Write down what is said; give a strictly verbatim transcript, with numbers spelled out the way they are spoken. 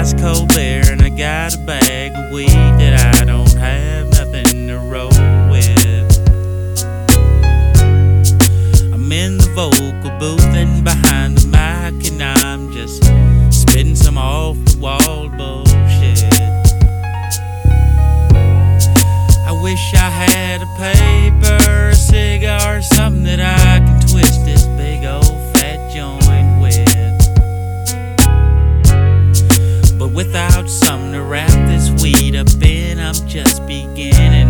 ice cold beer, and I got a bag of weed that I don't have nothing to roll with. I'm in the vocal booth and behind the mic, and I'm just spitting some off the wall bullshit. I wish I had a paper, a cigar, something that I can twist this big old fat joint with. But without something to wrap this weed up in, I'm just beginning